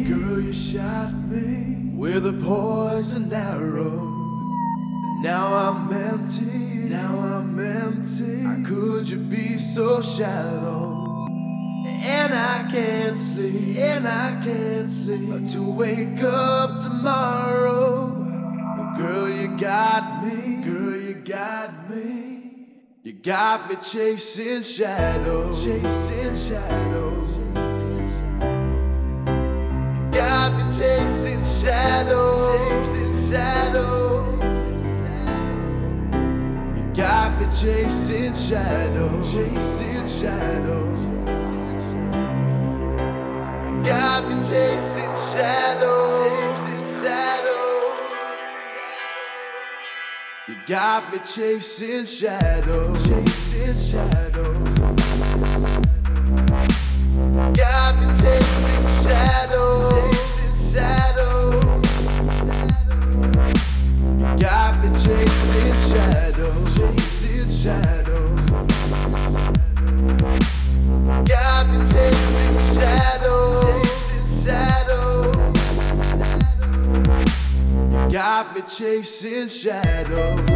Girl, you shot me with a poison arrow. Now I'm empty, now I'm empty. How could you be so shallow? And I can't sleep, and I can't sleep to wake up tomorrow. Girl, you got me, girl, you got me. You got me chasing shadows, chasing shadows. You got me chasing shadows, chasing shadows. You got me chasing shadows, chasing shadows. You got me chasing shadows, chasing shadows. You got me chasing shadows, chasing shadows. Got me chasing shadows, chasing shadows. You got me chasing shadows, chasing shadows. Got me chasing shadows, chasing shadows. You got me chasing shadows.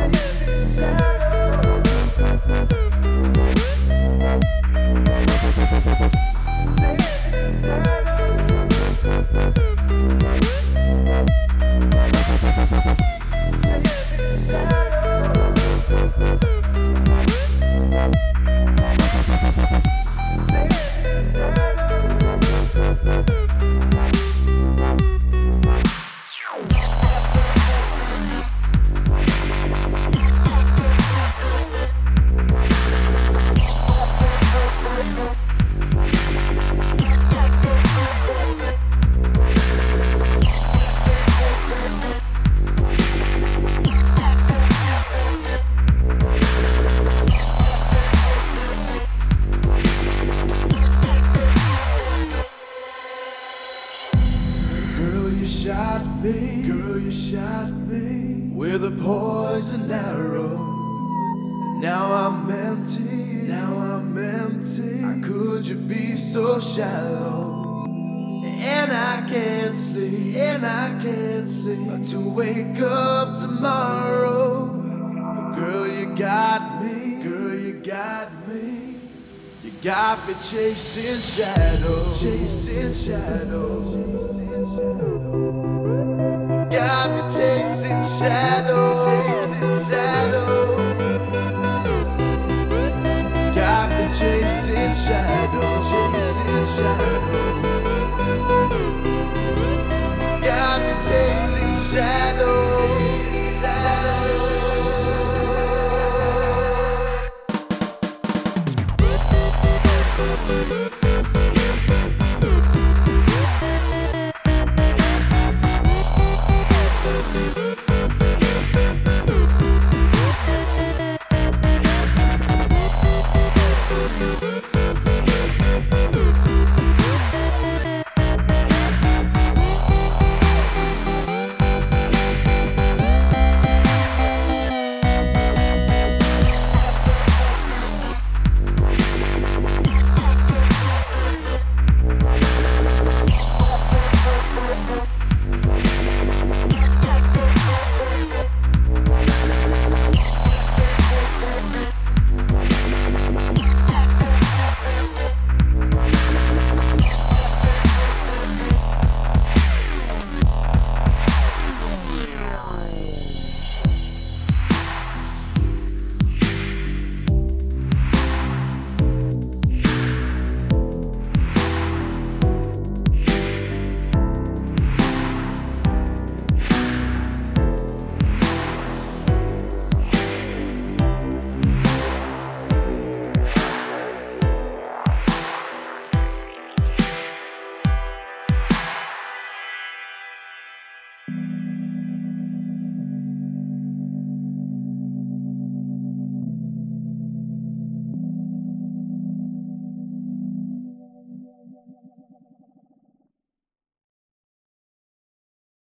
Shot me, girl, you shot me with a poison arrow. Now I'm empty, now I'm empty. How could you be so shallow? And I can't sleep, and I can't sleep to wake up tomorrow. Girl, you got me, girl, you got me. You got me chasing shadows, chasing shadows. You got me chasing shadows, chasing shadows. Got me chasing shadows, chasing shadows.